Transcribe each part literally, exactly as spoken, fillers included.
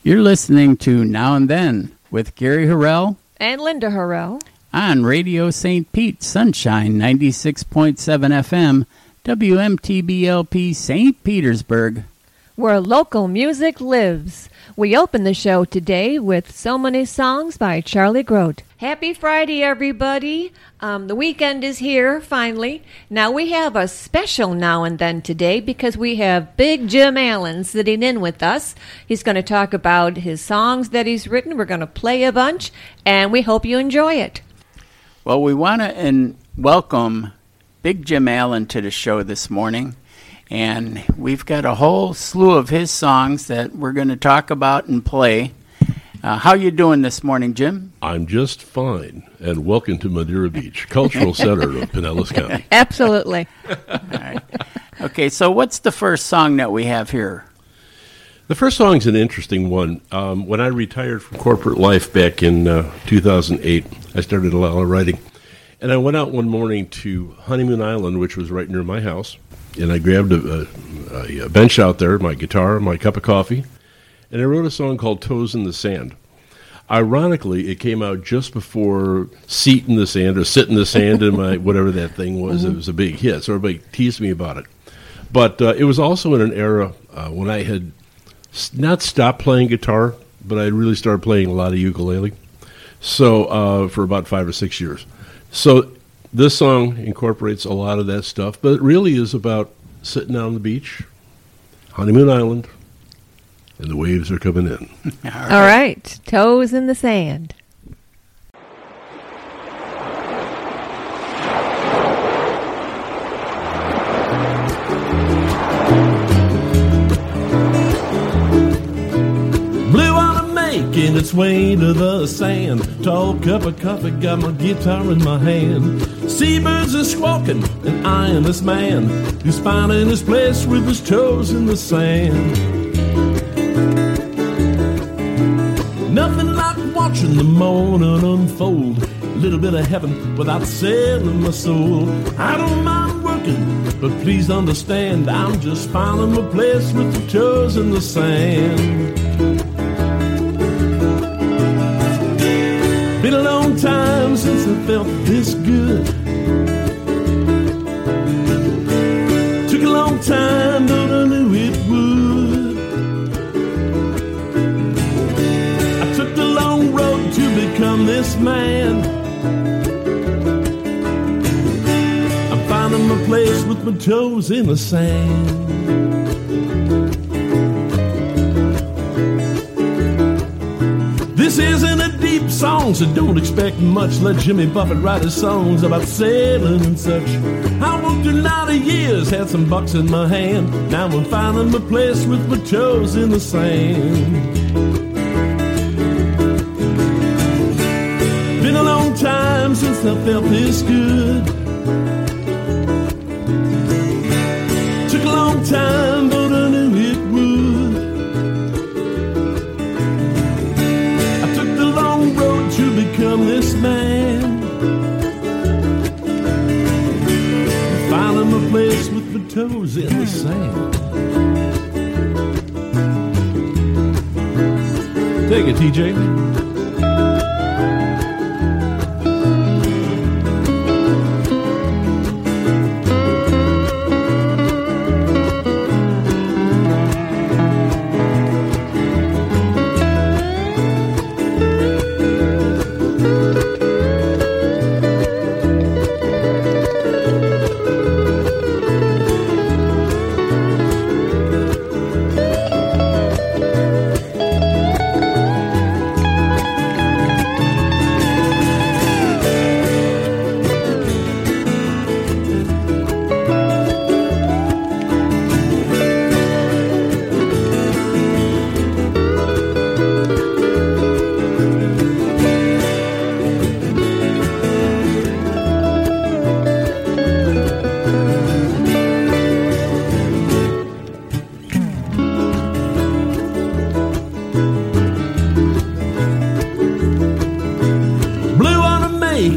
You're listening to Now and Then with Gary Harrell and Linda Harrell on Radio Saint Pete, Sunshine ninety-six point seven F M, W M T B L P Saint Petersburg, where local music lives. We open the show today with So Many Songs by Charlie Grote. Happy Friday, everybody. Um, the weekend is here, finally. Now, we have a special Now and Then today because we have Big Jim Allen sitting in with us. He's going to talk about his songs that he's written. We're going to play a bunch, and we hope you enjoy it. Well, we want to and welcome Big Jim Allen to the show this morning. And we've got a whole slew of his songs that we're going to talk about and play. Uh, how you doing this morning, Jim? I'm just fine, and welcome to Madeira Beach, cultural center of Pinellas County. Absolutely. All right. Okay, so what's the first song that we have here? The first song's an interesting one. Um, when I retired from corporate life back in uh, two thousand eight, I started a lot of writing. And I went out one morning to Honeymoon Island, which was right near my house, and I grabbed a, a, a bench out there, my guitar, my cup of coffee, and I wrote a song called Toes in the Sand. Ironically, it came out just before Seat in the Sand or Sit in the Sand and my whatever that thing was. Mm-hmm. It was a big hit, so everybody teased me about it. But uh, it was also in an era uh, when I had not stopped playing guitar, but I really started playing a lot of ukulele. So uh, for about five or six years. So this song incorporates a lot of that stuff, but it really is about sitting out on the beach, Honeymoon Island, and the waves are coming in. All right. All right. Toes in the sand. Blue water making its way to the sand. Tall cup of coffee, got my guitar in my hand. Seabirds are squawking, and I am this man who's finding his place with his toes in the sand. Nothing like watching the morning unfold. A little bit of heaven without selling my soul. I don't mind working, but please understand, I'm just finding my place with the toes in the sand. Been a long time since I felt this good. Took a long time, but I knew it would. I took the long road to become this man. I'm finding my place with my toes in the sand. This isn't a deep song, so don't expect much. Let Jimmy Buffett write his songs about sailing and such. I worked a lot of years, had some bucks in my hand. Now I'm finding my place with my toes in the sand. Been a long time since I felt this good. Took a long time, but I knew it would. I took the long road to become this man. Finding my place with my toes in the sand. Take it, T J.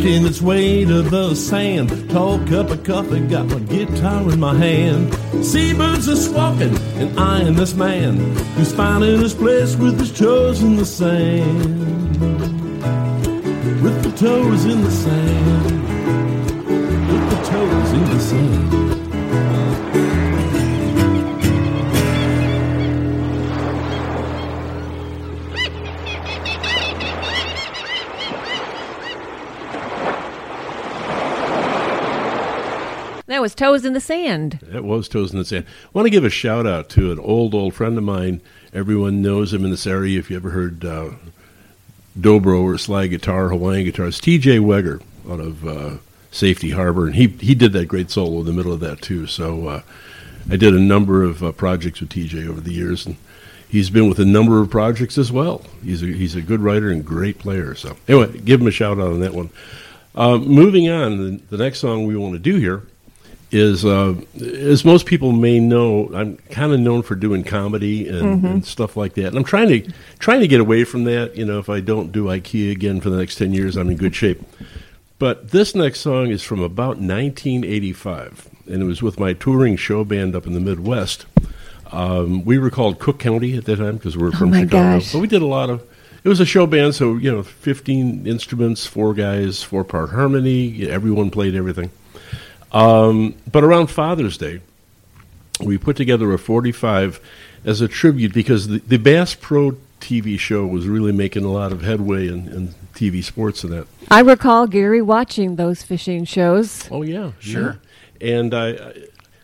making its way to the sand. Tall cup of coffee, got my guitar in my hand. Seabirds are squawking and eyeing this man who's finding his place with his toes in the sand. With the toes in the sand. With the toes in the sand. That was Toes in the Sand. That was Toes in the Sand. I want to give a shout out to an old, old friend of mine. Everyone knows him in this area. If you ever heard uh, dobro or slide guitar, Hawaiian guitars, T J Weger out of uh, Safety Harbor. And he, he did that great solo in the middle of that, too. So uh, I did a number of uh, projects with T J over the years. And he's been with a number of projects as well. He's a, he's a good writer and great player. So anyway, give him a shout out on that one. Uh, moving on, the, the next song we want to do here is, uh, as most people may know, I'm kind of known for doing comedy and, mm-hmm. and stuff like that. And I'm trying to trying to get away from that. You know, if I don't do IKEA again for the next ten years, I'm in good shape. But this next song is from about nineteen eighty-five, and it was with my touring show band up in the Midwest. Um, we were called Cook County at that time because we were from oh my Chicago. Gosh. So we did a lot of, it was a show band, so, you know, fifteen instruments, four guys, four-part harmony, everyone played everything. Um, but around Father's Day, we put together a forty-five as a tribute because the, the Bass Pro T V show was really making a lot of headway in, in T V sports and that. I recall Gary watching those fishing shows. Oh, yeah. Sure. Yeah. And I, I,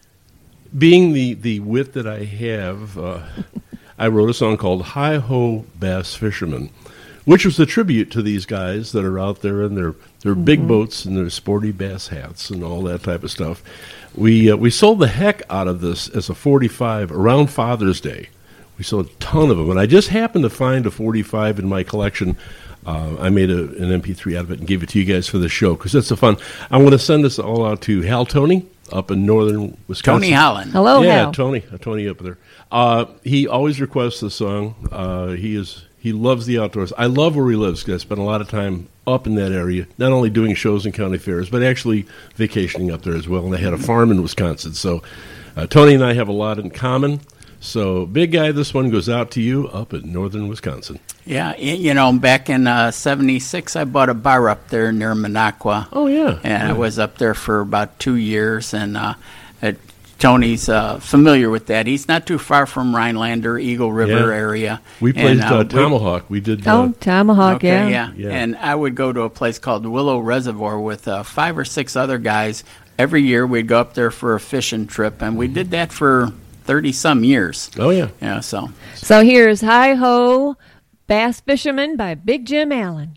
being the, the wit that I have, uh, I wrote a song called Hi-Ho Bass Fisherman, which was a tribute to these guys that are out there in their, their mm-hmm. big boats and their sporty bass hats and all that type of stuff. We uh, we sold the heck out of this as a forty-five around Father's Day. We sold a ton of them, and I just happened to find a forty-five in my collection. Uh, I made a, an M P three out of it and gave it to you guys for the show because it's a fun. I want to send this all out to Hal Tony up in northern Wisconsin. Tony Holland. Hello, yeah, Hal. Tony, uh, Tony up there. Uh, he always requests the song. Uh, he is he loves the outdoors. I love where he lives because I spent a lot of time up in that area, not only doing shows and county fairs, but actually vacationing up there as well. And I had a farm in Wisconsin, so uh, Tony and I have a lot in common. So, big guy, this one goes out to you up in northern Wisconsin. Yeah, you know, back in uh, seventy-six, I bought a bar up there near Minocqua. Oh, yeah. And yeah. I was up there for about two years, and uh, uh, Tony's uh, familiar with that. He's not too far from Rhinelander, Eagle River yeah. area. We played and, uh, uh, Tomahawk. We, we did. Uh, Oh, Tomahawk, okay, yeah. yeah. Yeah. And I would go to a place called Willow Reservoir with uh, five or six other guys. Every year, we'd go up there for a fishing trip, and we did that for thirty-some years. Oh, yeah. Yeah, so. So here's Hi-Ho Bass Fisherman by Big Jim Allen.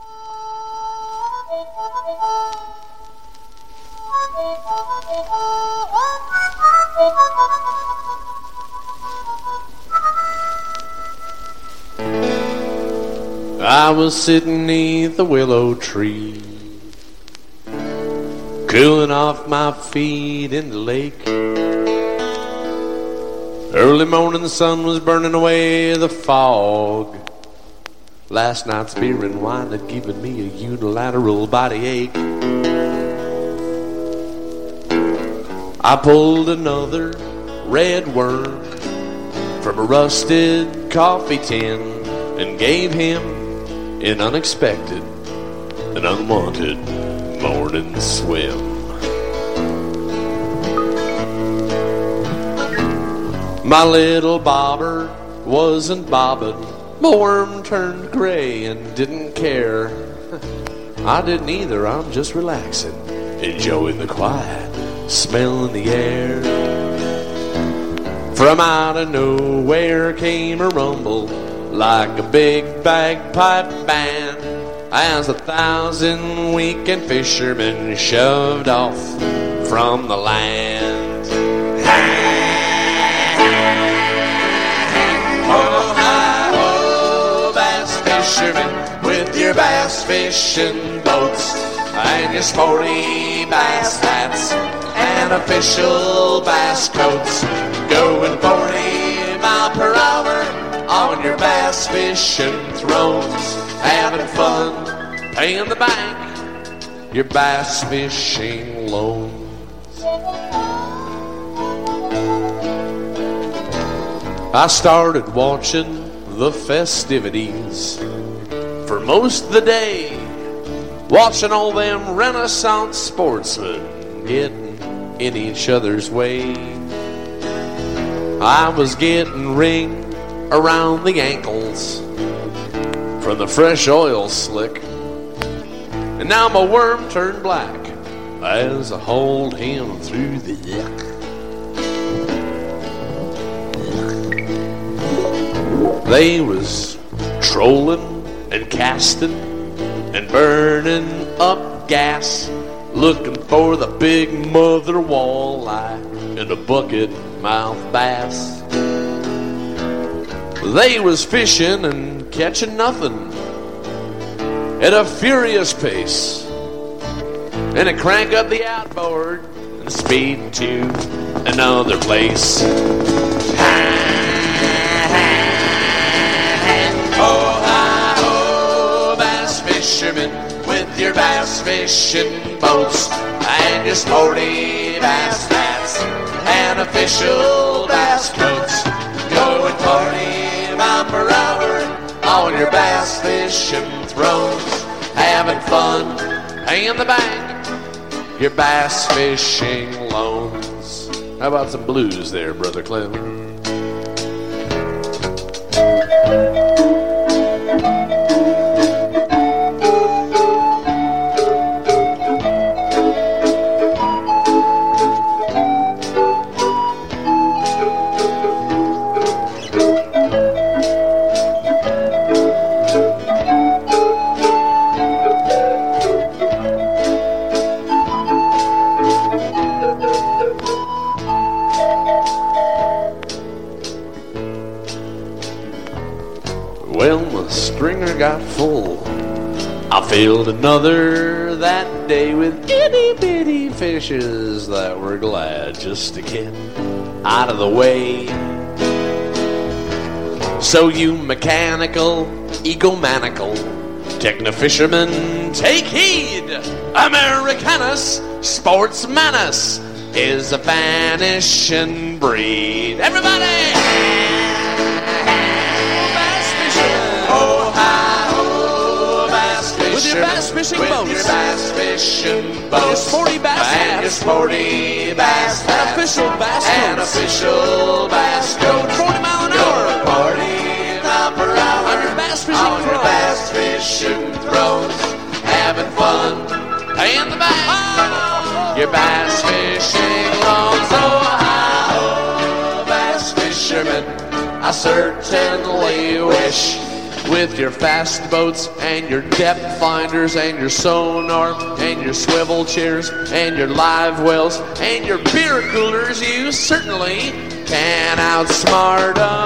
I was sitting neath the willow tree, cooling off my feet in the lake. Early morning, the sun was burning away the fog. Last night's beer and wine had given me a unilateral body ache. I pulled another red worm from a rusted coffee tin and gave him an unexpected and unwanted morning swim. My little bobber wasn't bobbing. My worm turned gray and didn't care. I didn't either. I'm just relaxing, enjoying the quiet, smelling the air. From out of nowhere came a rumble like a big bagpipe band as a thousand weekend fishermen shoved off from the land. Fishermen with your bass fishing boats and your sporty bass hats and official bass coats, going forty miles per hour on your bass fishing throws, having fun, paying the bank your bass fishing loans. I started watching the festivities for most of the day, watching all them Renaissance sportsmen getting in each other's way. I was getting ringed around the ankles from the fresh oil slick, and now my worm turned black as I hauled him through the yuck. They was trolling and casting and burning up gas, looking for the big mother walleye and a bucket mouth bass. They was fishing and catching nothing at a furious pace, and to crank up the outboard and speed to another place. Oh, hi, ho, bass fishermen, with your bass fishing boats and your sporty bass hats and official bass coats. Go and party bumper hour on your bass fishing throws, having fun, paying the bank, your bass fishing loans. How about some blues there, Brother Clem? Well, my stringer got full. I filled another that day with itty bitty fishes that were glad just to get out of the way. So you mechanical, egomaniacal techno-fishermen, take heed. Americanus sportsmanus is a vanishing breed. Everybody! Oh, hi, oh, bass fishing. With your bass fishing boats. With your bass fishing boats. Your sporty bass hats. And your sporty bass hats. And official bass coats. And official bass coats. forty mile an hour. Party number hour. On your bass fishing throws. On your bass fishing throws. Having fun. Paying the back. Oh. Your bass fishing loans. Oh, hi, oh, bass fishermen. I certainly wish with your fast boats and your depth finders and your sonar and your swivel chairs and your live wells and your beer coolers, you certainly can outsmart a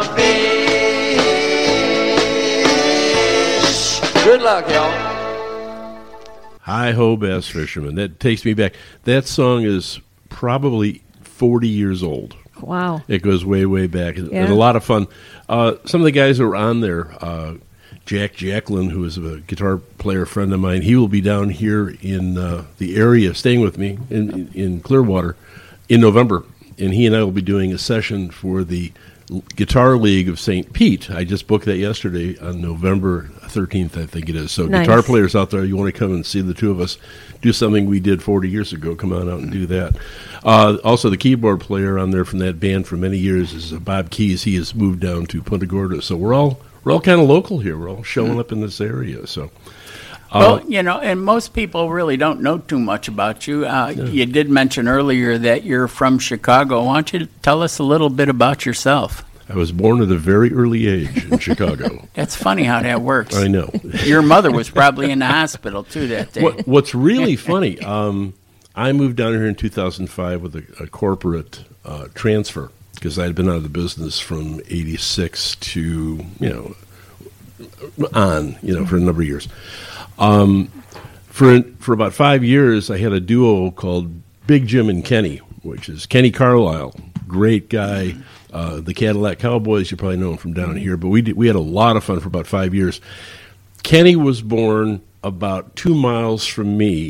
fish. Good luck, y'all. Hi ho, bass fishermen. That takes me back. That song is probably forty years old. Wow. It goes way, way back. Yeah. And a lot of fun. Uh, some of the guys that were on there, uh, Jack Jacklin, who is a guitar player friend of mine, he will be down here in uh, the area, staying with me in, in Clearwater in November. And he and I will be doing a session for the Guitar League of Saint Pete. I just booked that yesterday on November thirteenth, I think it is. So nice. Guitar players out there, you want to come and see the two of us do something we did forty years ago, come on out and do that. Uh, also, the keyboard player on there from that band for many years is uh, Bob Keys. He has moved down to Punta Gorda. So we're all we're all kind of local here. We're all showing mm-hmm. up in this area. So. Uh, Well, you know, and most people really don't know too much about you. Uh, yeah. You did mention earlier that you're from Chicago. Why don't you tell us a little bit about yourself? I was born at a very early age in Chicago. That's funny how that works. I know. Your mother was probably in the hospital, too, that day. What, what's really funny, um, I moved down here in two thousand five with a, a corporate uh, transfer because I had been out of the business from eighty-six to, you know, on, you know, for a number of years. Um, for for about five years, I had a duo called Big Jim and Kenny, which is Kenny Carlisle, great guy. Uh, the Cadillac Cowboys, you probably know him from down here, but we did, we had a lot of fun for about five years. Kenny was born about two miles from me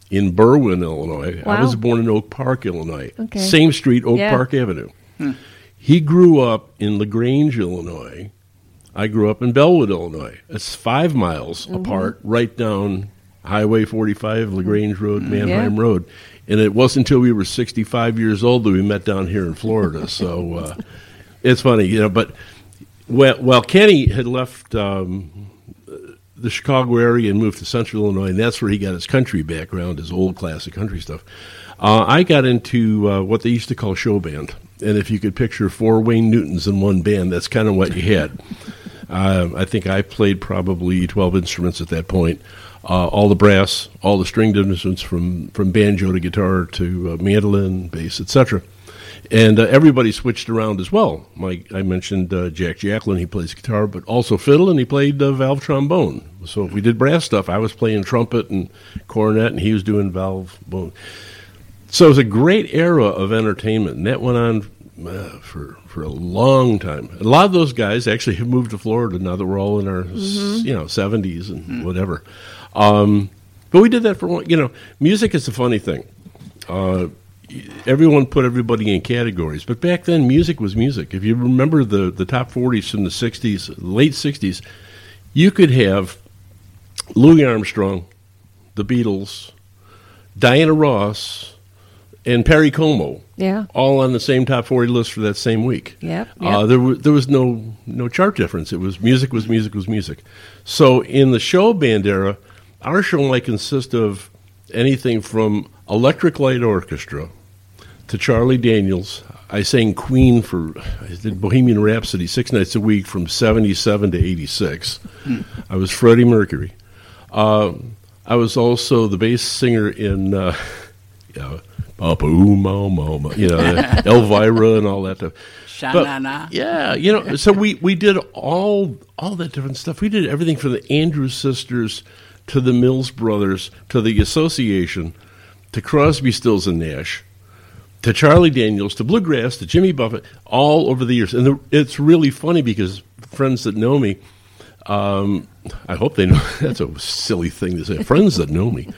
in Berwyn, Illinois. Wow. I was born in Oak Park, Illinois. Okay. Same street, Oak Yeah. Park Avenue. Hmm. He grew up in LaGrange, Illinois. I grew up in Bellwood, Illinois. It's five miles Mm-hmm. apart, right down Highway forty-five, LaGrange Road, Manheim Yeah. Road. And it wasn't until we were sixty-five years old that we met down here in Florida. So uh, it's funny, you know. But while, while Kenny had left um, the Chicago area and moved to Central Illinois, and that's where he got his country background, his old classic country stuff, uh, I got into uh, what they used to call show band. And if you could picture four Wayne Newtons in one band, that's kind of what you had. Uh, I think I played probably twelve instruments at that point. Uh, all the brass, all the stringed instruments from, from banjo to guitar to uh, mandolin, bass, et cetera. And uh, everybody switched around as well. My, I mentioned uh, Jack Jacklin, he plays guitar, but also fiddle, and he played uh, valve trombone. So if we did brass stuff, I was playing trumpet and cornet, and he was doing valve bone. So it was a great era of entertainment, and that went on uh, for for a long time. A lot of those guys actually have moved to Florida now that we're all in our mm-hmm. you know seventies and mm-hmm. whatever. Um, but we did that for one. You know, music is a funny thing. Uh, everyone put everybody in categories, but back then music was music. If you remember the the top forties from the sixties, late sixties, you could have Louis Armstrong, the Beatles, Diana Ross, and Perry Como, yeah, all on the same top forty list for that same week. Yep, yep. Uh, there was there was no no chart difference. It was music was music was music. So in the show band era, our show might consist of anything from Electric Light Orchestra to Charlie Daniels. I sang Queen for I did Bohemian Rhapsody six nights a week from seventy-seven to eighty-six. Hmm. I was Freddie Mercury. Uh, I was also the bass singer in. Uh, yeah, Papa Uma, Mama, you know, Elvira and all that stuff. Sha-na-na. Yeah, you know, so we, we did all all that different stuff. We did everything from the Andrews Sisters to the Mills Brothers to the Association to Crosby, Stills, and Nash to Charlie Daniels to Bluegrass to Jimmy Buffett, all over the years. And the, it's really funny because friends that know me, Um, I hope they know. That's a silly thing to say. Friends that know me.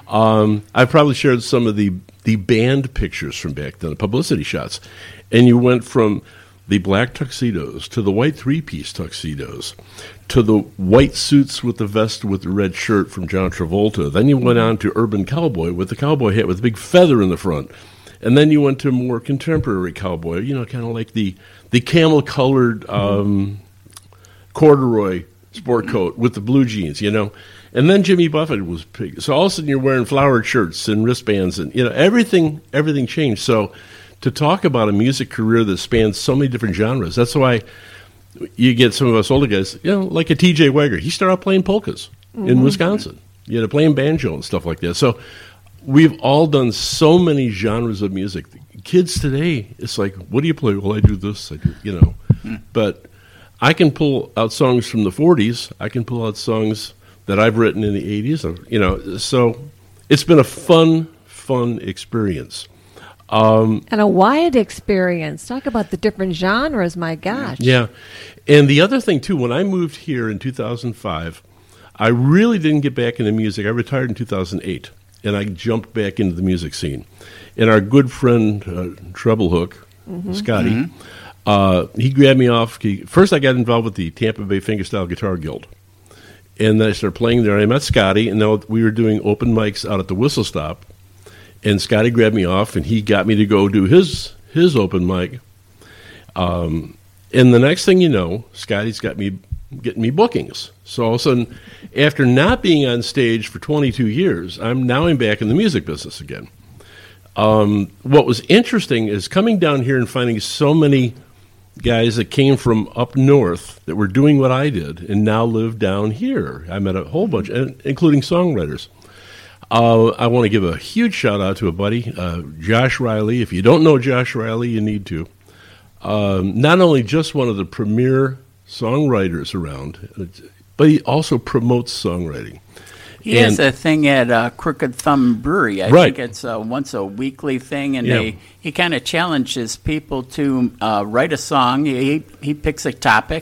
Um, I probably shared some of the, the band pictures from back then, publicity shots. And you went from the black tuxedos to the white three-piece tuxedos to the white suits with the vest with the red shirt from John Travolta. Then you went on to Urban Cowboy with the cowboy hat with a big feather in the front. And then you went to more contemporary cowboy, you know, kind of like the, the camel-colored um, corduroy sport coat with the blue jeans, you know. And then Jimmy Buffett was big. So all of a sudden you're wearing flowered shirts and wristbands and, you know, everything everything changed. So to talk about a music career that spans so many different genres, that's why you get some of us older guys, you know, like a T J Wager. He started out playing polkas mm-hmm. in Wisconsin, you know, playing banjo and stuff like that. So we've all done so many genres of music. Kids today, it's like, what do you play? Well, I do this, I do, you know. Mm. But I can pull out songs from the forties. I can pull out songs that I've written in the eighties. You know, so it's been a fun, fun experience. Um, and a wide experience. Talk about the different genres, my gosh. Yeah. And the other thing, too, when I moved here in two thousand five, I really didn't get back into music. I retired in two thousand eight, and I jumped back into the music scene. And our good friend, uh, Treble Hook, mm-hmm. Scotty, mm-hmm. Uh, he grabbed me off. He, first, I got involved with the Tampa Bay Fingerstyle Guitar Guild. And then I started playing there. I met Scotty, and now we were doing open mics out at the Whistle Stop. And Scotty grabbed me off, and he got me to go do his his open mic. Um, and the next thing you know, Scotty's got me getting me bookings. So all of a sudden, after not being on stage for twenty-two years, I'm now I'm back in the music business again. Um, what was interesting is coming down here and finding so many guys that came from up north that were doing what I did and now live down here. I met a whole bunch, including songwriters. Uh, I want to give a huge shout out to a buddy, uh, Josh Riley. If you don't know Josh Riley, you need to. Um, not only just one of the premier songwriters around, but he also promotes songwriting. He and, has a thing at uh, Crooked Thumb Brewery. I right. think it's a once a weekly thing, and yeah. they, he kind of challenges people to uh, write a song. He he picks a topic,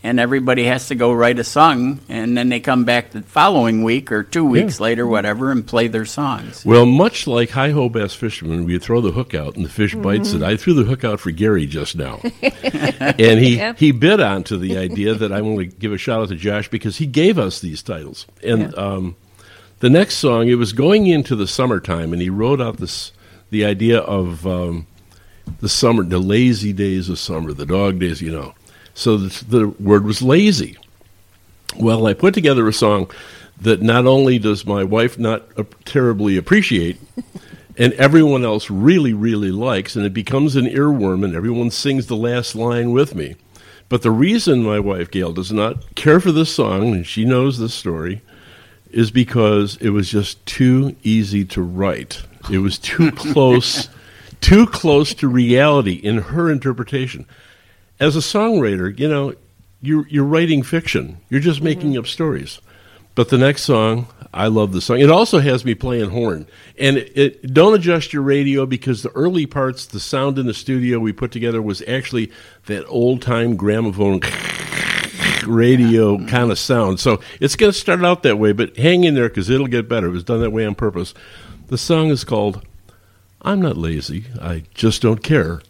and everybody has to go write a song, and then they come back the following week or two weeks yeah. later, whatever, and play their songs. Well, much like Hi-Ho Bass Fisherman, we throw the hook out and the fish mm-hmm. bites it. I threw the hook out for Gary just now. And he, yep. he bid onto the idea that I want to give a shout out to Josh because he gave us these titles. And yeah. um, the next song, it was going into the summertime, and he wrote out this the idea of um, the summer, the lazy days of summer, the dog days, you know. So the, the word was lazy. Well, I put together a song that not only does my wife not uh, terribly appreciate, and everyone else really, really likes, and it becomes an earworm, and everyone sings the last line with me. But the reason my wife, Gail, does not care for this song, and she knows this story, is because it was just too easy to write. It was too close, too close to reality in her interpretation. As a songwriter, you know, you're, you're writing fiction. You're just making mm-hmm. up stories. But the next song, I love the song. It also has me playing horn. And it, it, don't adjust your radio because the early parts, the sound in the studio we put together was actually that old-time gramophone radio kind of sound. So it's going to start out that way, but hang in there because it'll get better. It was done that way on purpose. The song is called I'm Not Lazy, I Just Don't Care.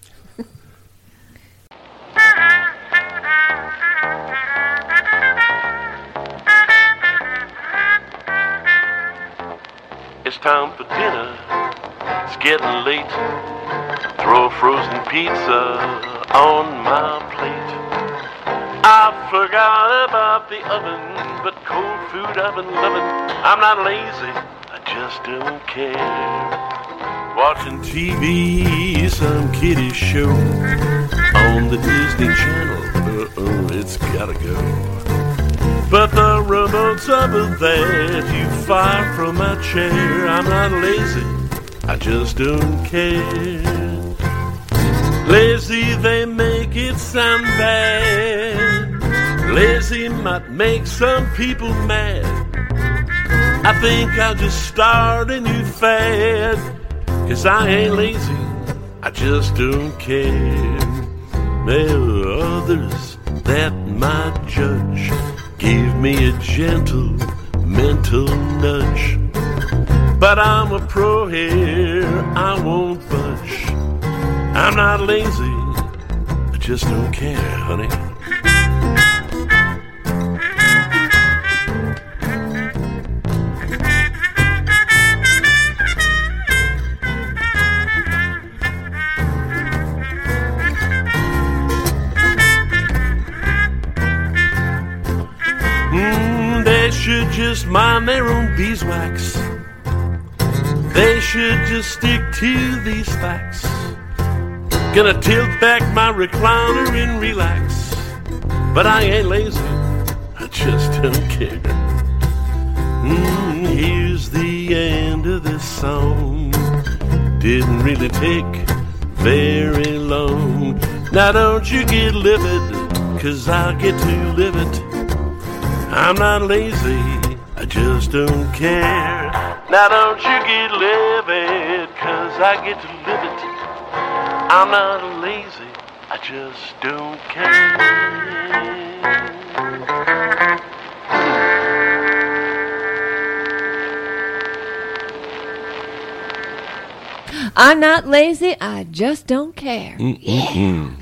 It's time for dinner, it's getting late. Throw a frozen pizza on my plate. I forgot about the oven, but cold food I've been loving. I'm not lazy, I just don't care. Watching T V, some kiddie show on the Disney Channel, uh-oh, it's gotta go. But the remote's over there, too far from my chair. I'm not lazy, I just don't care. Lazy, they make it sound bad. Lazy might make some people mad. I think I'll just start a new fad. Cause I ain't lazy, I just don't care. There are others that might judge, give me a gentle mental nudge. But I'm a pro here, I won't budge. I'm not lazy, I just don't care, honey. Mm, they should just mind their own beeswax. They should just stick to these facts. Gonna tilt back my recliner and relax. But I ain't lazy, I just don't care. Mm, here's the end of this song. Didn't really take very long. Now don't you get livid, cause I get to live it. I'm not lazy, I just don't care. Now don't you get livid, cause I get to live it. I'm not lazy, I just don't care. I'm not lazy, I just don't care. Yeah.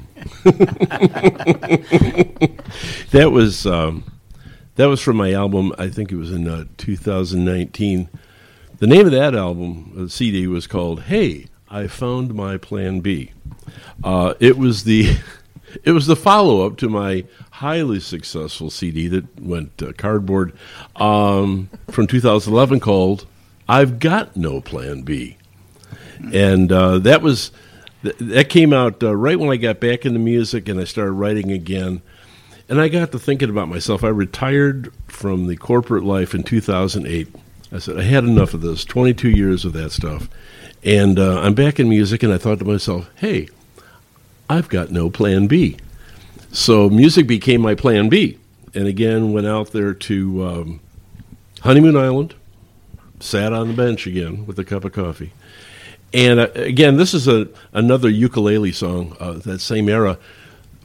That was um, that was from my album. I think it was in uh, two thousand nineteen. The name of that album, the C D, was called "Hey, I Found My Plan B." Uh, it was the it was the follow up to my highly successful C D that went uh, cardboard um, from two thousand eleven called "I've Got No Plan B," and uh, that was th- that came out uh, right when I got back into music and I started writing again. And I got to thinking about myself. I retired from the corporate life in two thousand eight. I said, I had enough of this, twenty-two years of that stuff. And uh, I'm back in music, and I thought to myself, hey, I've got no plan B. So music became my plan B. And again, went out there to um, Honeymoon Island, sat on the bench again with a cup of coffee. And uh, again, this is a another ukulele song, uh, that same era.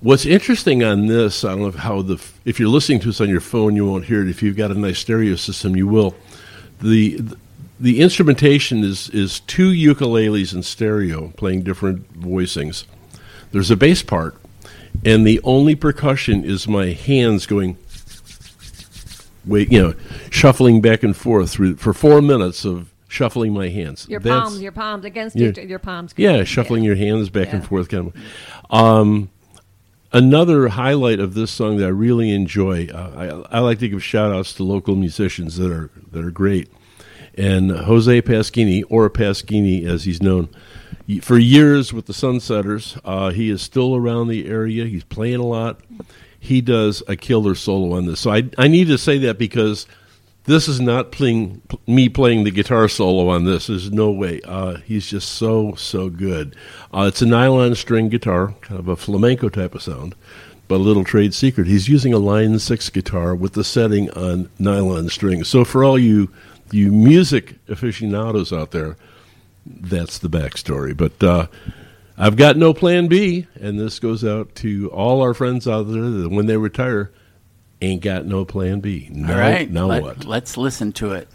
What's interesting on this, I don't know how the if you're listening to this on your phone, you won't hear it. If you've got a nice stereo system, you will. The the instrumentation is is two ukuleles in stereo playing different voicings. There's a bass part, and the only percussion is my hands going, wait, you know, shuffling back and forth through for four minutes of shuffling my hands. Your That's, palms, your palms against yeah, your, your palms. Yeah, shuffling yeah. your hands back yeah. and forth. Kind of. Um, another highlight of this song that I really enjoy, uh, I, I like to give shout-outs to local musicians that are that are great. And Jose Pasquini, or Pasquini as he's known, for years with the Sunsetters, uh, he is still around the area. He's playing a lot. He does a killer solo on this. So I, I need to say that because this is not playing me playing the guitar solo on this. There's no way. Uh, he's just so, so good. Uh, it's a nylon string guitar, kind of a flamenco type of sound, but a little trade secret. He's using a Line six guitar with the setting on nylon strings. So for all you you music aficionados out there, that's the backstory. But uh, I've got no plan B, and this goes out to all our friends out there that when they retire, ain't got no plan B. Now, all right, now let, what? Let's listen to it.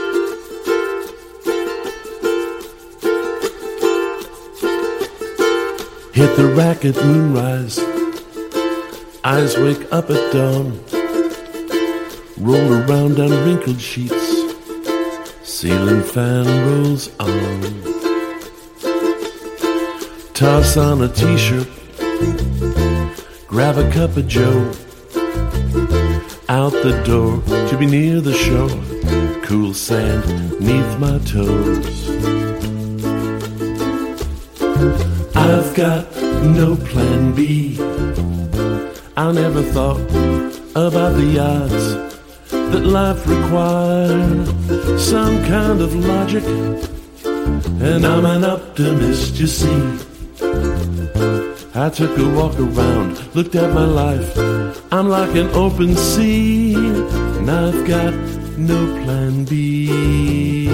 Hit the rack at moonrise, eyes wake up at dawn, roll around on wrinkled sheets, ceiling fan rolls on. Toss on a t-shirt, grab a cup of joe, out the door to be near the shore, cool sand neath my toes. I've got no plan B. I never thought about the odds that life required, some kind of logic, and I'm an optimist, you see. I took a walk around, looked at my life, I'm like an open sea, and I've got no plan B.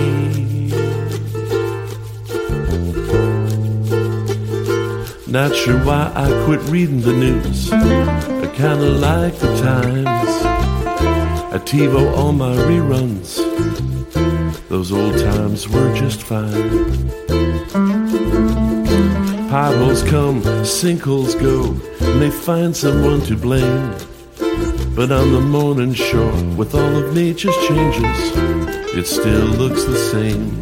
Not sure why I quit reading the news, I kinda like the Times, I TiVo all my reruns, those old times were just fine. Potholes come, sinkholes go, and they find someone to blame. But on the morning shore, with all of nature's changes, it still looks the same.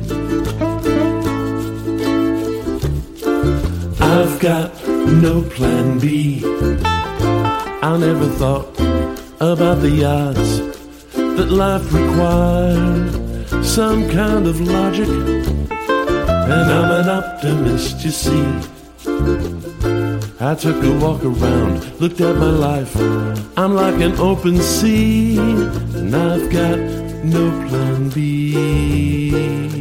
I've got no plan B. I never thought about the odds that life required, some kind of logic, and I'm an optimist, you see. I took a walk around, looked at my life, I'm like an open sea, and I've got no plan B.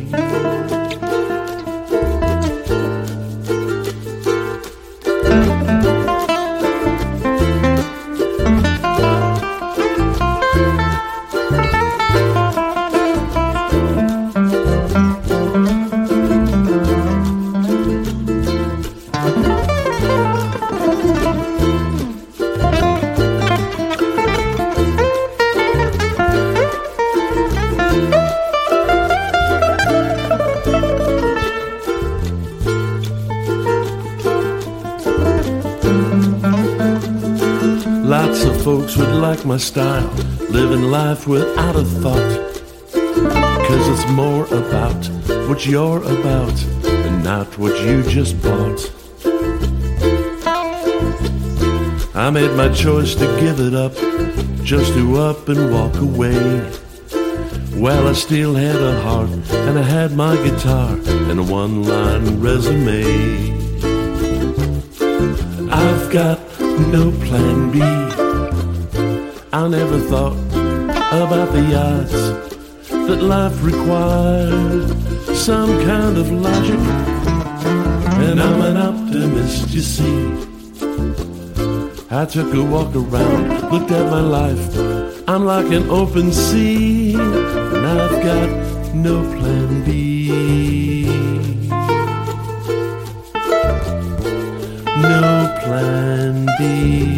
Lots of folks would like my style, living life without a thought, 'cause it's more about what you're about and not what you just bought. I made my choice to give it up, just to up and walk away. Well, I still had a heart, and I had my guitar, and a one-line resume. I've got no plan B. I never thought about the odds that life required, some kind of logic, and I'm an optimist, you see. I took a walk around, looked at my life, I'm like an open sea, and I've got no plan B. No plan B.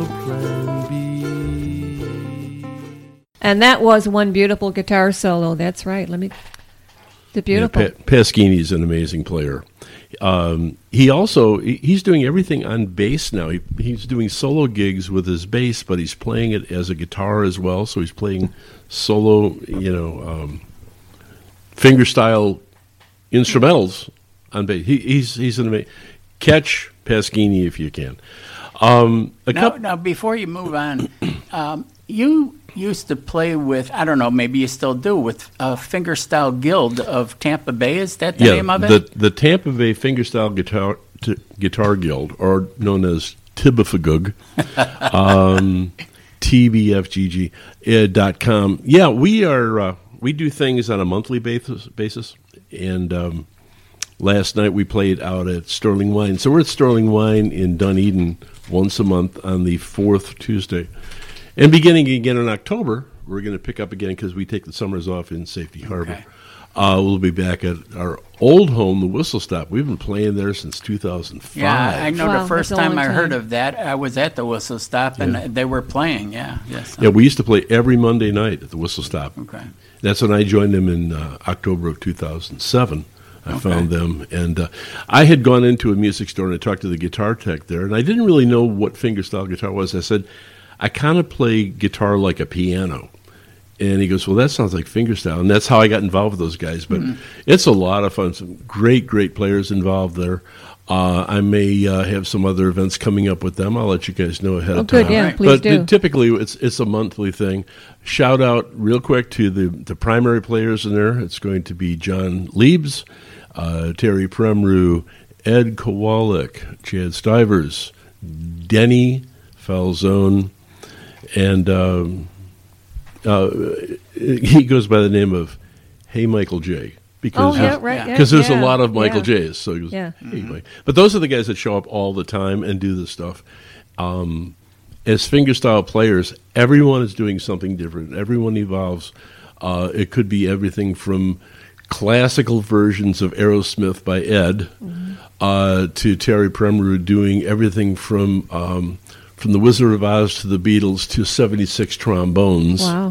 plan B. And that was one beautiful guitar solo. That's right. Let me. The beautiful. Yeah, pa- Pasquini's an amazing player. Um, he also he, he's doing everything on bass now. He, he's doing solo gigs with his bass, but he's playing it as a guitar as well. So he's playing solo, you know, um, fingerstyle instrumentals on bass. He, he's he's an amazing. Catch Pasquini if you can. Um, a now, couple, now, before you move on, um, you used to play with, I don't know, maybe you still do, with uh, Fingerstyle Guild of Tampa Bay. Is that the yeah, name of it? the the Tampa Bay Fingerstyle Guitar t- Guitar Guild, or known as Tibbifagug, um, T B F G G uh, dot com. Yeah, we are. Uh, we do things on a monthly basis, basis and. Um, Last night we played out at Sterling Wine. So we're at Sterling Wine in Dunedin once a month on the fourth Tuesday. And beginning again in October, we're going to pick up again because we take the summers off in Safety Harbor. Okay. Uh, we'll be back at our old home, the Whistle Stop. We've been playing there since two thousand five. Yeah, I know Wow, the first that's a time long I heard time. of that, I was at the Whistle Stop, and Yeah. they were playing, yeah. Yes. Yeah, we used to play every Monday night at the Whistle Stop. Okay. That's when I joined them in uh, October of two thousand seven. I Okay. found them, and uh, I had gone into a music store and I talked to the guitar tech there, and I didn't really know what fingerstyle guitar was. I said, I kind of play guitar like a piano. And he goes, well, that sounds like fingerstyle. And that's how I got involved with those guys. But Mm-hmm. it's a lot of fun. Some great, great players involved there. Uh, I may uh, have some other events coming up with them. I'll let you guys know ahead Oh, of time. good, yeah, Right. please but do. typically, it's it's a monthly thing. Shout out real quick to the, the primary players in there. It's going to be John Liebs, uh, Terry Premru, Ed Kowalik, Chad Stivers, Denny Falzone, and um, uh, he goes by the name of Hey Michael J. Because Oh, yeah, right. Yeah, because there's yeah, a lot of Michael yeah. J's. So he goes, Yeah. hey, Mike. But those are the guys that show up all the time and do this stuff. Um, as fingerstyle players, everyone is doing something different. Everyone evolves. Uh, it could be everything from classical versions of Aerosmith by Ed Mm-hmm. uh, to Terry Premru doing everything from um, from the Wizard of Oz to the Beatles to seventy-six trombones. Wow.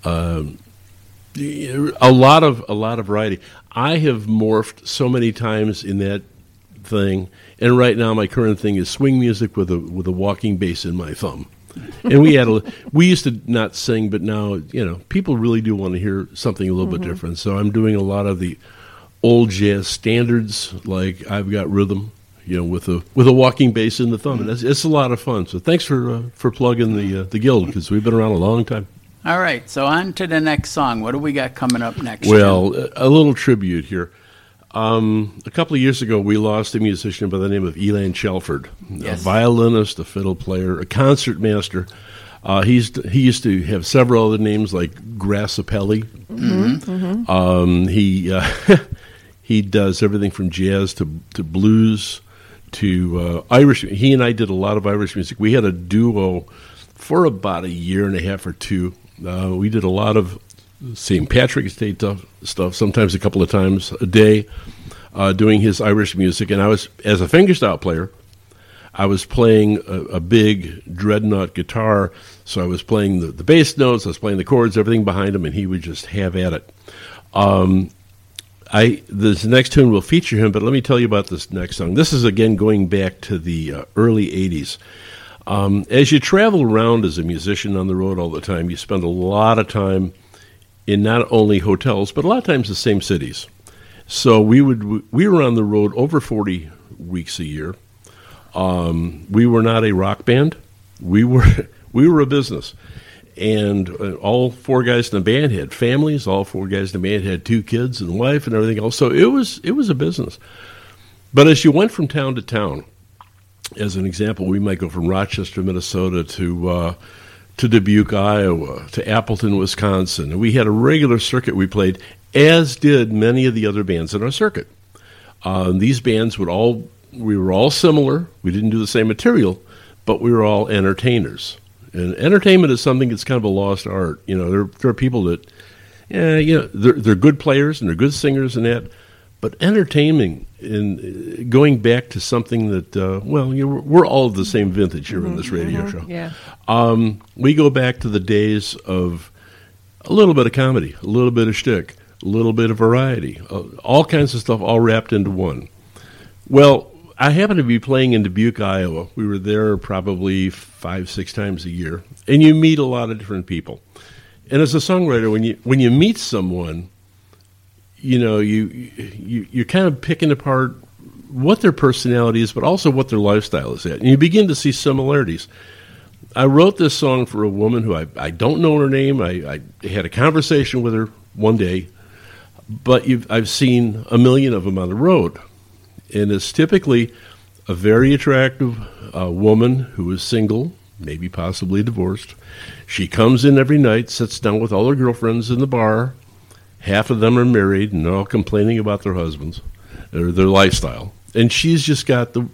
A lot of a lot of variety. I have morphed so many times in that thing, and right now my current thing is swing music with a with a walking bass in my thumb. And we had a we used to not sing, but now you know people really do want to hear something a little bit different. So I'm doing a lot of the old jazz standards, like I've Got Rhythm, you know, with a with a walking bass in the thumb, and it's, it's a lot of fun. So thanks for uh, for plugging the uh, the guild because we've been around a long time. All right, so on to the next song. What do we got coming up next? Well, a a little tribute here. Um, a couple of years ago, we lost a musician by the name of Elan Shelford, Yes. a violinist, a fiddle player, a concert master. Uh, he's he used to have several other names like Grassapelli. Mm-hmm. Um, he uh, he does everything from jazz to to blues to uh, Irish. He and I did a lot of Irish music. We had a duo for about a year and a half or two. Uh, we did a lot of Saint Patrick's Day stuff, stuff, sometimes a couple of times a day, uh, doing his Irish music. And I was, as a fingerstyle player, I was playing a, a big dreadnought guitar, so I was playing the, the bass notes, I was playing the chords, everything behind him, and he would just have at it. Um, I this next tune will feature him, but let me tell you about this next song. This is, again, going back to the uh, early eighties. Um, as you travel around as a musician on the road all the time, you spend a lot of time in not only hotels, but a lot of times the same cities. So we would we were on the road over forty weeks a year. Um, we were not a rock band. We were we were a business, and uh, all four guys in the band had families. All four guys in the band had two kids and a wife and everything else. So it was it was a business. But as you went from town to town, as an example, we might go from Rochester, Minnesota, to uh, to Dubuque, Iowa, to Appleton, Wisconsin. And we had a regular circuit we played, as did many of the other bands in our circuit. Uh, these bands would all, we were all similar. We didn't do the same material, but we were all entertainers. And entertainment is something that's kind of a lost art. You know, there, there are people that, yeah, you know, they're, they're good players and they're good singers and that, but entertaining in going back to something that, uh, well, you know, we're all of the same vintage here Mm-hmm, in this radio mm-hmm, show. Yeah. Um, we go back to the days of a little bit of comedy, a little bit of shtick, a little bit of variety, uh, all kinds of stuff all wrapped into one. Well, I happen to be playing in Dubuque, Iowa. We were there probably five, six times a year, and you meet a lot of different people. And as a songwriter, when you when you meet someone, you know, you, you, you're kind of picking apart what their personality is, but also what their lifestyle is at. And you begin to see similarities. I wrote this song for a woman who I, I don't know her name. I, I had a conversation with her one day, but you've, I've seen a million of them on the road. And it's typically a very attractive uh, woman who is single, maybe possibly divorced. She comes in every night, sits down with all her girlfriends in the bar. Half of them are married, and they're all complaining about their husbands or their lifestyle. And she's just got the...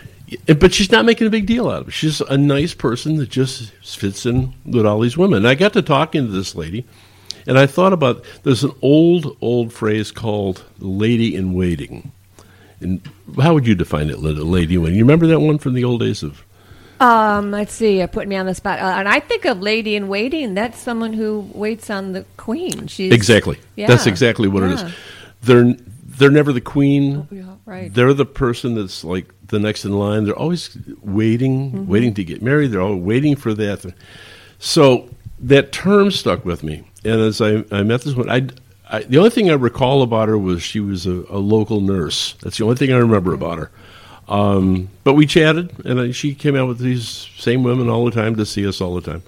But she's not making a big deal out of it. She's a nice person that just fits in with all these women. And I got to talking to this lady, and I thought about... There's an old, old phrase called the lady in waiting. And how would you define it, lady in waiting? You remember that one from the old days of... Um, let's see. You're putting me on the spot. Uh, and I think of lady in waiting. That's someone who waits on the queen. She's Exactly. Yeah. That's exactly what Yeah. it is. They're they're never the queen. Oh, yeah, right. They're the person that's like the next in line. They're always waiting, Mm-hmm. waiting to get married. They're always waiting for that. So that term stuck with me. And as I, I met this one, I, I the only thing I recall about her was she was a, a local nurse. That's the only thing I remember about her. Um, but we chatted, and I, she came out with these same women all the time to see us all the time.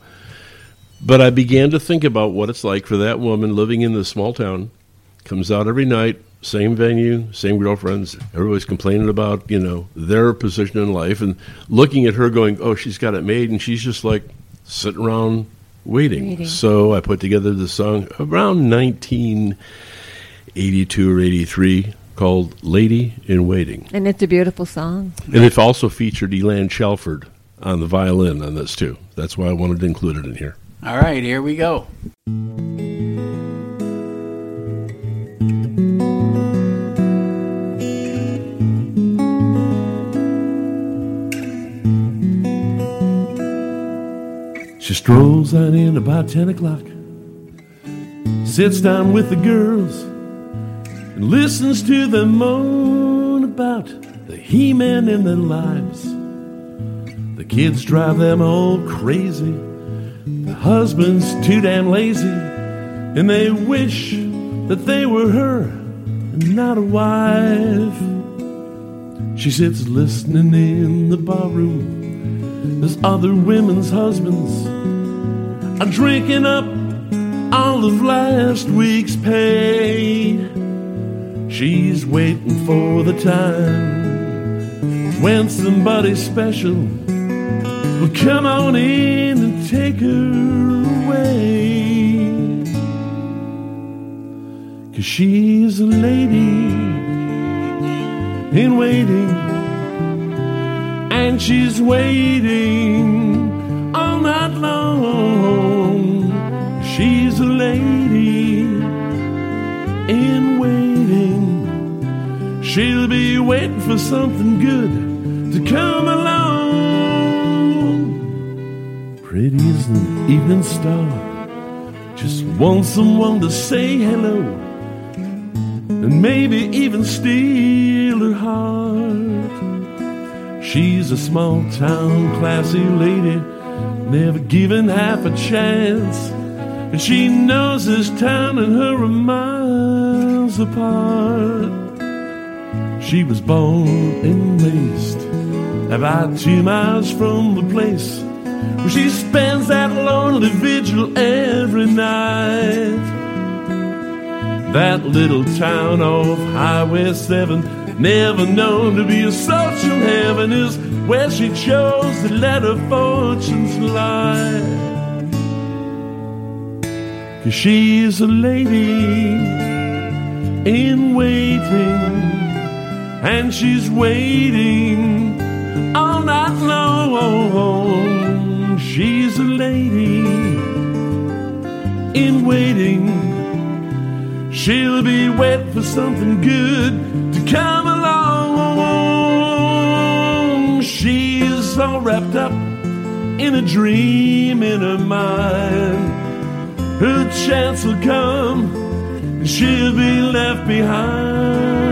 But I began to think about what it's like for that woman living in this small town, comes out every night, same venue, same girlfriends, everybody's complaining about, you know, their position in life, and looking at her going, oh, she's got it made, and she's just like sitting around waiting. Waiting. So I put together this song around nineteen eighty-two or eighty-three, called Lady in Waiting. And it's a beautiful song. And it also featured Elan Shelford on the violin on this, too. That's why I wanted to include it in here. All right, here we go. She strolls on in about ten o'clock, sits down with the girls, and listens to them moan about the he-man in their lives. The kids drive them all crazy, the husband's too damn lazy, and they wish that they were her and not a wife. She sits listening in the barroom as other women's husbands are drinking up all of last week's pay. She's waiting for the time when somebody special will come on in and take her away. 'Cause she's a lady in waiting, and she's waiting all night long. She's a lady in waiting. She'll be waiting for something good to come along. Pretty as an evening star, just want someone to say hello, and maybe even steal her heart. She's a small town classy lady, never given half a chance, and she knows this town and her are miles apart. She was born and raised about two miles from the place where she spends that lonely vigil every night. That little town off Highway seven, never known to be a social heaven, is where she chose to let her fortunes lie. 'Cause she's a lady in waiting, and she's waiting all night long. She's a lady in waiting. She'll be waiting for something good to come along. She's all wrapped up in a dream in her mind. Her chance will come, and she'll be left behind.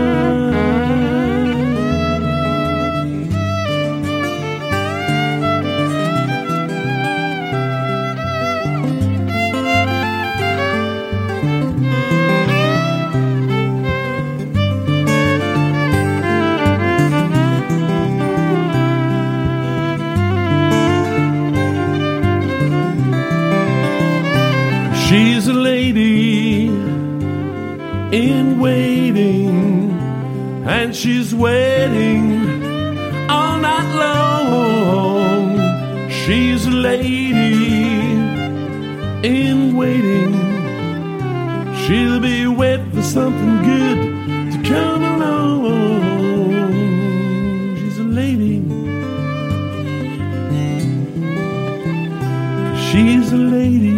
She's a lady in waiting, and she's waiting all night long. She's a lady in waiting. She'll be waiting for something good to come along. She's a lady. She's a lady.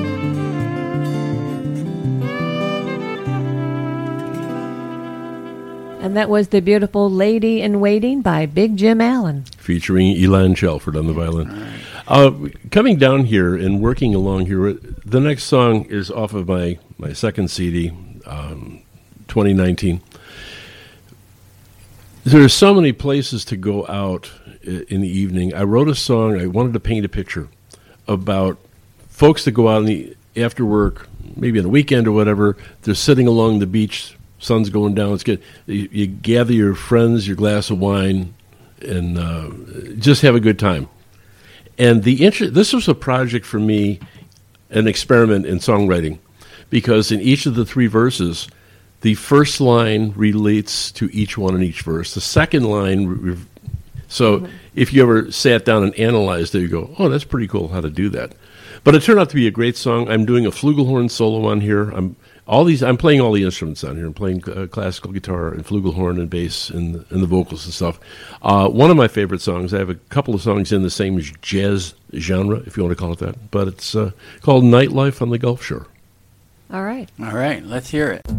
And that was the beautiful Lady in Waiting by Big Jim Allen. Featuring Elan Shelford on the violin. Uh, coming down here and working along here, the next song is off of my, my second C D, um, twenty nineteen. There are so many places to go out in the evening. I wrote a song, I wanted to paint a picture about folks that go out in the, after work, maybe on a weekend or whatever, they're sitting along the beach, sun's going down, it's good. You, you gather your friends, your glass of wine, and uh, just have a good time. And the int- this was a project for me, an experiment in songwriting, because in each of the three verses, the first line relates to each one in each verse. The second line, re- so mm-hmm. if you ever sat down and analyzed it, you go, oh, that's pretty cool how to do that. But it turned out to be a great song. I'm doing a flugelhorn solo on here. I'm all these. I'm playing all the instruments on here. I'm playing uh, classical guitar and flugelhorn and bass and, and the vocals and stuff. Uh, one of my favorite songs. I have a couple of songs in the same jazz genre, if you want to call it that. But it's uh, called "Nightlife on the Gulf Shore." All right. All right. Let's hear it.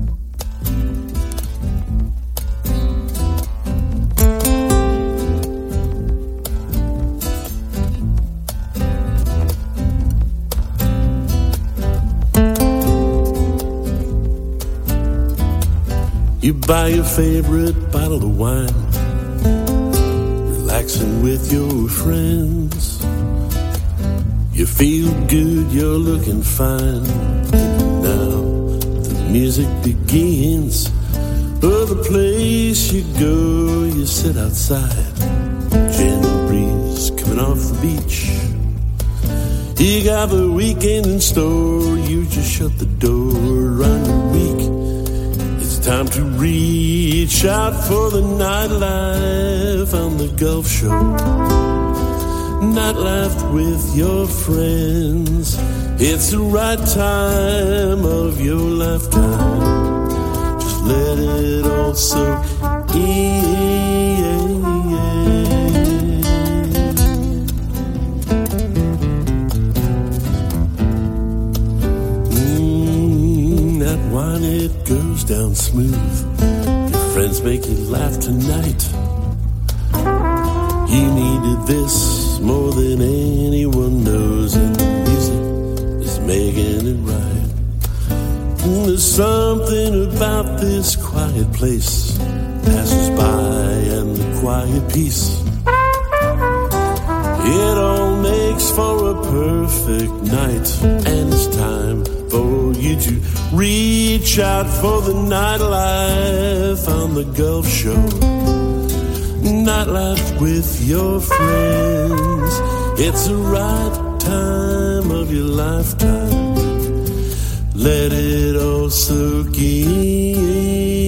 You buy your favorite bottle of wine, relaxing with your friends. You feel good, you're looking fine. Now the music begins. Oh, the place you go, you sit outside. Gentle breeze coming off the beach. You got the weekend in store, you just shut the door around your week. Time to reach out for the nightlife on the Gulf Shore. Nightlife with your friends. It's the right time of your lifetime. Just let it all soak in. Mm, that wine, it goes down smooth. Your friends make you laugh tonight. You needed this more than anyone knows, and the music is making it right. And there's something about this quiet place, passers by and the quiet peace. It all makes for a perfect night, and it's time for you to reach out for the nightlife on the Gulf Shore. Nightlife with your friends. It's the right time of your lifetime. Let it all soak in.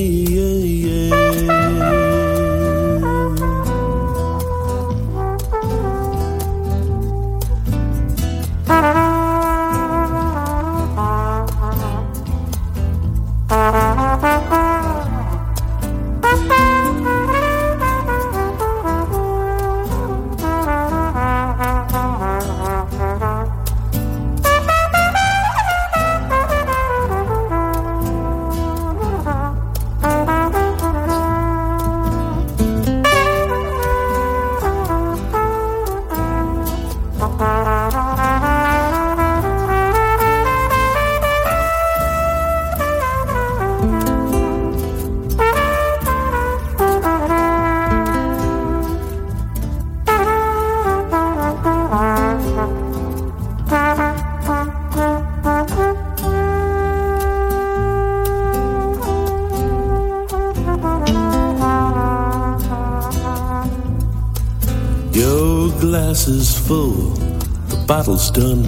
glass is full, the bottle's done.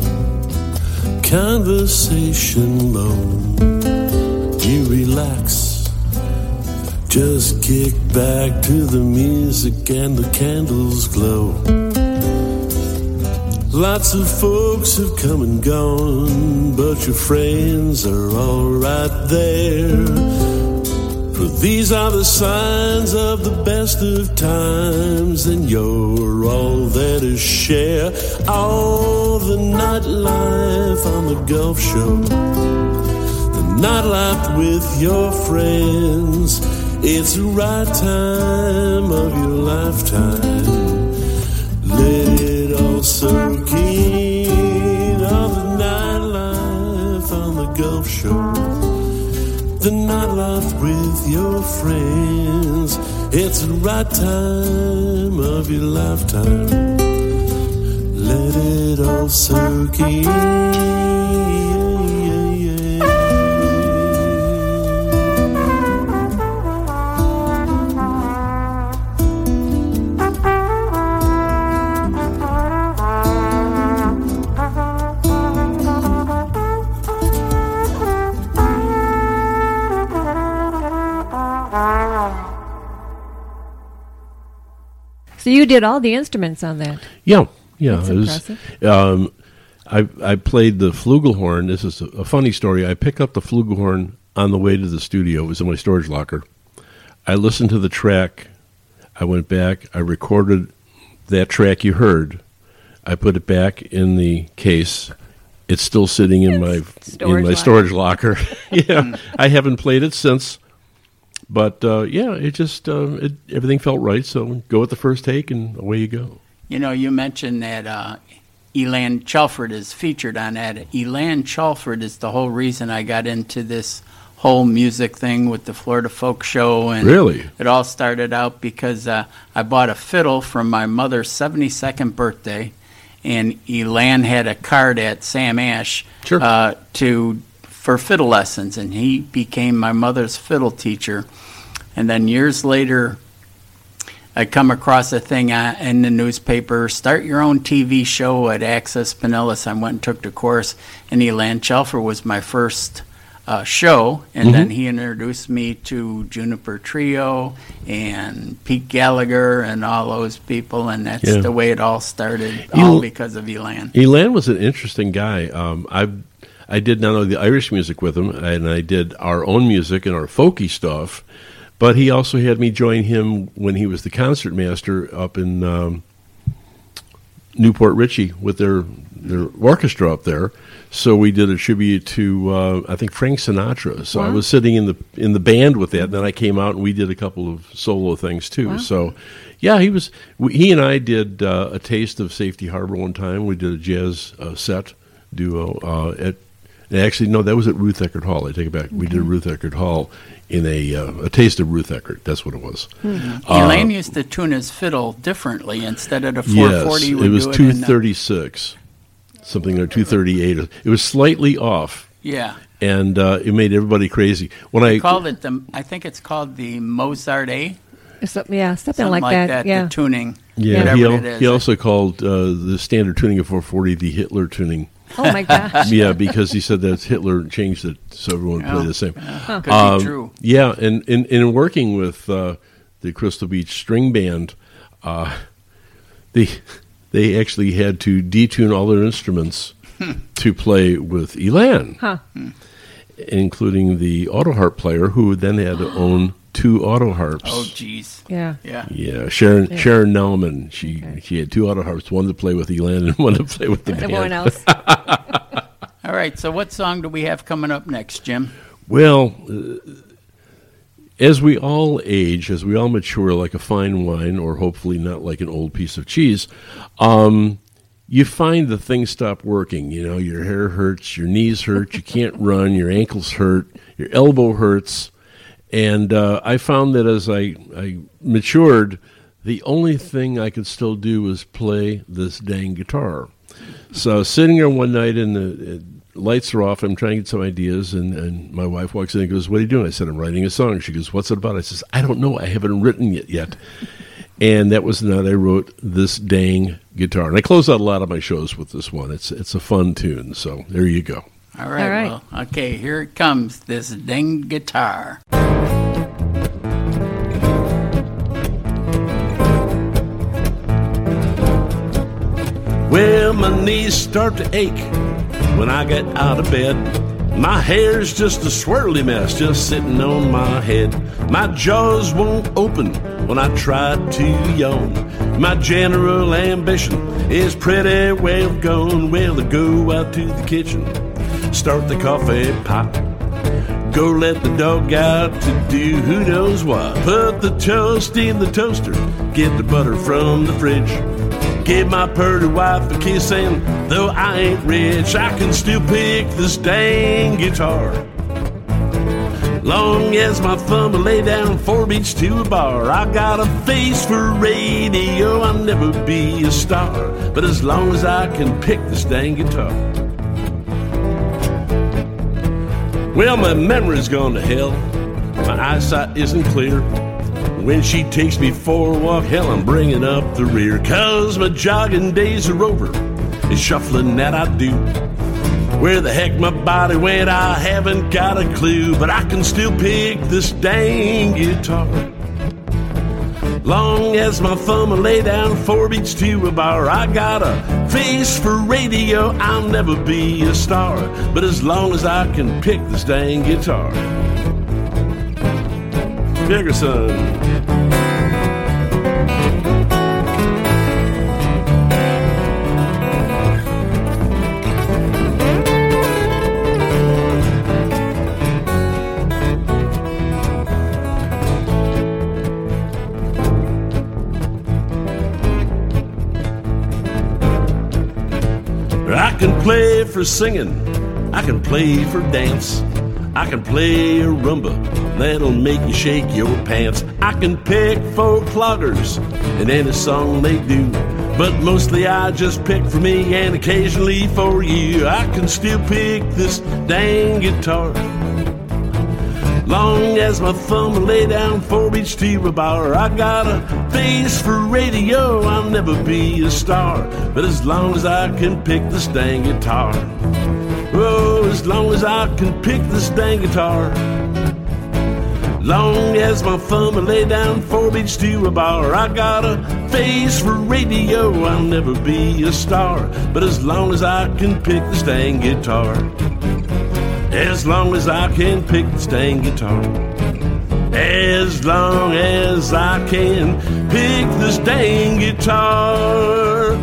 Conversation low, you relax. Just kick back to the music and the candles glow. Lots of folks have come and gone, but your friends are all right there. For these are the signs of the best of times, and you're all there to share all the nightlife on the Gulf Show. The nightlife with your friends, it's the right time of your lifetime. Let it all soak in, all the nightlife on the Gulf Show. The nightlife with your friends, it's the right time of your lifetime. Let it all soak in. So you did all the instruments on that. Yeah, yeah. That's it was, impressive. um, I I played the flugelhorn. This is a, a funny story. I picked up the flugelhorn on the way to the studio. It was in my storage locker. I listened to the track. I went back. I recorded that track you heard. I put it back in the case. It's still sitting in my Storage in my locker. storage locker. Yeah, I haven't played it since. But uh, yeah, it just uh, it, everything felt right. So go at the first take, and away you go. You know, you mentioned that uh, Elan Chalford is featured on that. Elan Chalford is the whole reason I got into this whole music thing with the Florida Folk Show. And Really? It all started out because uh, I bought a fiddle from my mother's seventy-second birthday, and Elan had a card at Sam Ash Sure. uh, to for fiddle lessons, and he became my mother's fiddle teacher. And then years later, I come across a thing uh, in the newspaper, start your own T V show at Access Pinellas. I went and took the course, and Elan Chalford was my first uh, show, and then he introduced me to Juniper Trio and Pete Gallagher and all those people, and that's Yeah. the way it all started, You- all because of Elan. Elan was an interesting guy. Um, I I did not only the Irish music with him, and I did our own music and our folky stuff, but he also had me join him when he was the concertmaster up in um, Newport Richey with their their orchestra up there. So we did a tribute to uh, I think Frank Sinatra. So I Wow. was sitting in the in the band with that. And then I came out and we did a couple of solo things too. Wow. So yeah, he was. We, he and I did uh, a taste of Safety Harbor one time. We did a jazz uh, set duo uh, at. Actually, no, that was at Ruth Eckerd Hall. I take it back. We did Ruth Eckerd Hall in a uh, a taste of Ruth Eckerd. That's what it was. Uh, Elan used to tune his fiddle differently. Instead of the four forty, Yes, he would it was do it two in the- thirty-six, something or two thirty-eight. It was slightly off, Yeah. and uh, it made everybody crazy. When I Called it the, I think it's called the Mozart A. So- yeah, something, Something like, that. Yeah. the tuning. yeah, whatever he, it al- is. he also called uh, the standard tuning of four forty the Hitler tuning. Oh my gosh. Yeah, because he said that Hitler changed it so everyone would play Yeah. the same. Could Um, be true. Yeah, and in, in working with uh, the Crystal Beach String Band, uh, they they actually had to detune all their instruments to play with Elan, Huh. including the auto harp player, who then had to own two auto harps. Oh, geez. Yeah. Yeah. Yeah, Sharon Yeah. Sharon Nelman. She Okay. she had two auto harps, one to play with Elan and one to play with the band. Everyone else. All right. So, what song do we have coming up next, Jim? Well, uh, as we all age, as we all mature like a fine wine, or hopefully not like an old piece of cheese, um, you find the things stop working. You know, your hair hurts, your knees hurt, you can't run, your ankles hurt, your elbow hurts. And uh, I found that as I, I matured, the only thing I could still do was play this dang guitar. So I was sitting there one night and the uh, lights are off. I'm trying to get some ideas, and, and my wife walks in and goes, "What are you doing?" I said, "I'm writing a song." She goes, "What's it about?" I says, "I don't know. I haven't written it yet." And that was the night I wrote This Dang Guitar. And I close out a lot of my shows with this one. It's it's a fun tune, so there you go. All right, All right. well, okay, here it comes, This Dang Guitar. Well, my knees start to ache when I get out of bed. My hair's just a swirly mess just sitting on my head. My jaws won't open when I try to yawn. My general ambition is pretty well gone. Well, I go out to the kitchen, start the coffee pot, go let the dog out to do who knows what. Put the toast in the toaster, get the butter from the fridge, give my pretty wife a kiss, and though I ain't rich, I can still pick this dang guitar. Long as my thumb will lay down four beats to a bar. I got a face for radio, I'll never be a star, but as long as I can pick this dang guitar. Well, my memory's gone to hell, my eyesight isn't clear. When she takes me for a walk, hell, I'm bringing up the rear. Cause my jogging days are over, it's shuffling that I do. Where the heck my body went, I haven't got a clue, but I can still pick this dang guitar. Long as my thumb will lay down four beats to a bar. I got a face for radio, I'll never be a star, but as long as I can pick this dang guitar. Dickerson. I can play for singing, I can play for dance, I can play a rumba that'll make you shake your pants. I can pick for cloggers in any song they do, but mostly I just pick for me and occasionally for you. I can still pick this dang guitar. Long as my thumb will lay down four beats to a bar. I got a face for radio, I'll never be a star, but as long as I can pick this dang guitar. Oh, as long as I can pick this dang guitar. Long as my thumb will lay down four beats to a bar. I got a face for radio, I'll never be a star, but as long as I can pick this dang guitar. As long as I can pick this dang guitar. As long as I can pick this dang guitar.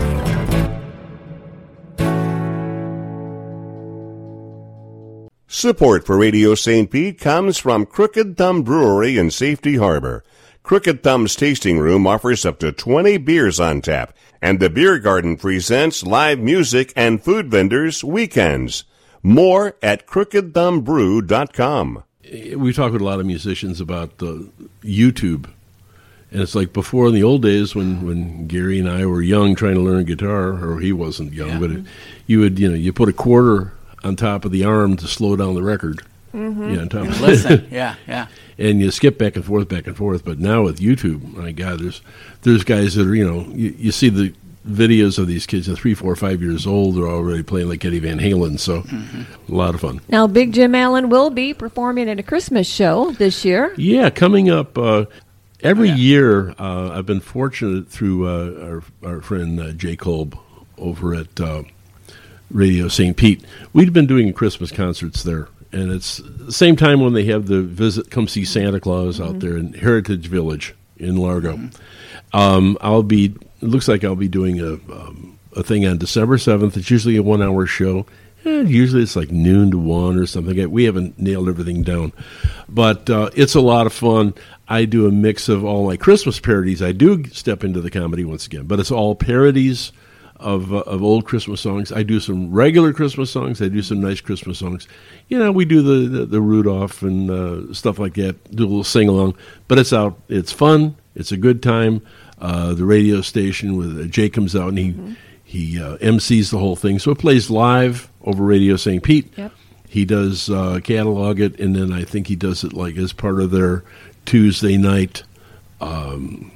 Support for Radio Saint Pete comes from Crooked Thumb Brewery in Safety Harbor. Crooked Thumb's tasting room offers up to twenty beers on tap, and the Beer Garden presents live music and food vendors weekends. More at crooked thumb brew dot com. We talk with a lot of musicians about uh, YouTube, and it's like before in the old days when, when Gary and I were young trying to learn guitar, or he wasn't young, yeah. but it, you would you know you put a quarter on top of the arm to slow down the record. Mm-hmm. Yeah, on top of Listen, yeah, yeah. And you skip back and forth, back and forth. But now with YouTube, my God, there's there's guys that are you know you, you see the videos of these kids, they're three, four, five years old, they're already playing like Eddie Van Halen, so mm-hmm. a lot of fun. Now, Big Jim Allen will be performing at a Christmas show this year. Yeah, coming up uh, every oh, yeah. year. Uh, I've been fortunate through uh, our, our friend uh, Jay Kolb over at uh, Radio Saint Pete. We've been doing Christmas concerts there, and it's the same time when they have the visit, come see Santa Claus mm-hmm. out there in Heritage Village in Largo. Mm-hmm. Um, I'll be It looks like I'll be doing a um, a thing on December seventh. It's usually a one-hour show. And usually it's like noon to one or something. We haven't nailed everything down. But uh, it's a lot of fun. I do a mix of all my Christmas parodies. I do step into the comedy once again, but it's all parodies of uh, of old Christmas songs. I do some regular Christmas songs. I do some nice Christmas songs. You know, we do the, the, the Rudolph and uh, stuff like that, do a little sing-along. But it's out. It's fun. It's a good time. Uh, the radio station with uh, Jay comes out and he mm-hmm. he uh, M Cs the whole thing, so it plays live over Radio Saint Pete. Yep. He does uh, catalog it, and then I think he does it like as part of their Tuesday night um,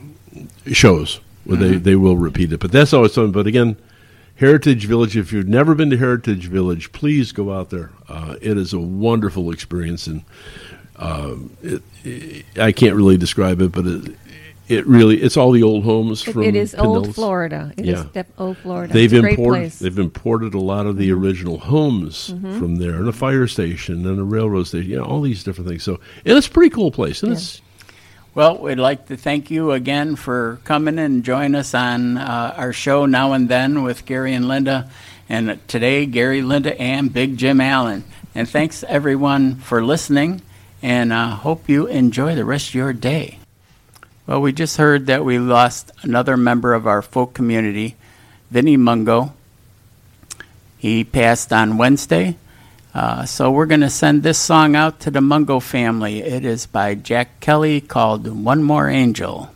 shows where mm-hmm. they, they will repeat it. But that's always something. But again, Heritage Village, if you've never been to Heritage Village, please go out there. Uh, it is a wonderful experience, and uh, it, it, I can't really describe it, but it, it really, it's all the old homes it, from It is Pinellas. old Florida. It yeah. is def- old Florida. They've it's a great imported, place. They've imported a lot of the original homes mm-hmm. from there, and a fire station, and a railroad station, you know, all these different things. So, and it's a pretty cool place. And yeah. it's Well, we'd like to thank you again for coming and join us on uh, our show Now and Then with Gary and Linda. And today, Gary, Linda, and Big Jim Allen. And thanks, everyone, for listening, and uh, hope you enjoy the rest of your day. Well, we just heard that we lost another member of our folk community, Vinnie Mungo. He passed on Wednesday. Uh, so we're going to send this song out to the Mungo family. It is by Jack Kelly, called One More Angel.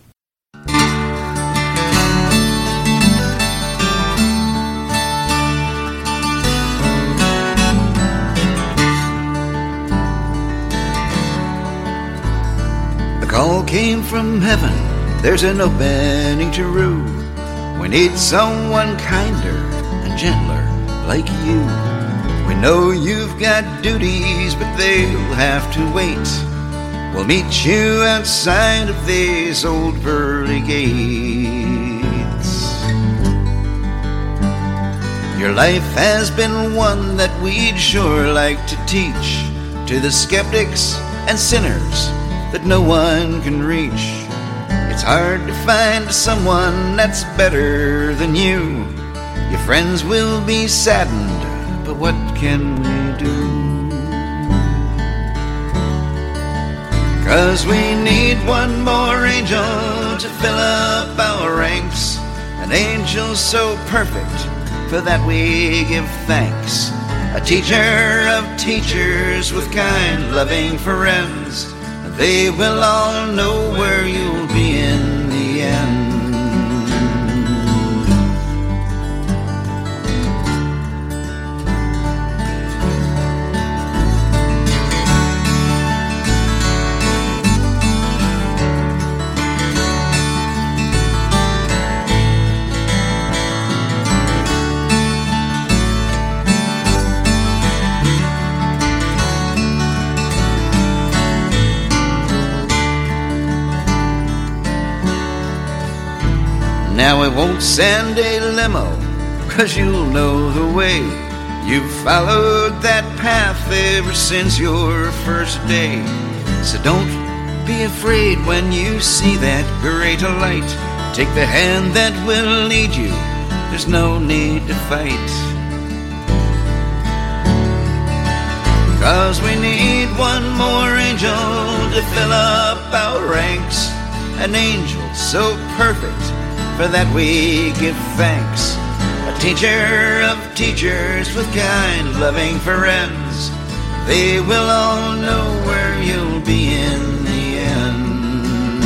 A call came from heaven, there's an opening to rue. We need someone kinder and gentler like you. We know you've got duties, but they'll have to wait. We'll meet you outside of these old pearly gates. Your life has been one that we'd sure like to teach to the skeptics and sinners that no one can reach. It's hard to find someone that's better than you. Your friends will be saddened, but what can we do? 'Cause we need one more angel to fill up our ranks. An angel so perfect, for that we give thanks. A teacher of teachers with kind, loving friends. They will all know where you'll be in the end. Now we won't send a limo, 'cause you'll know the way. You've followed that path ever since your first day. So don't be afraid when you see that great light. Take the hand that will lead you, there's no need to fight. 'Cause we need one more angel to fill up our ranks. An angel so perfect, for that we give thanks. A teacher of teachers with kind, loving friends. They will all know where you'll be in the end.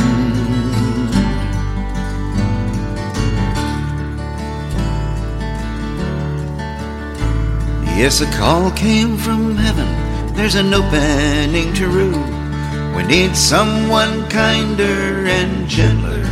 Yes, a call came from heaven, there's an opening to rue. We need someone kinder and gentler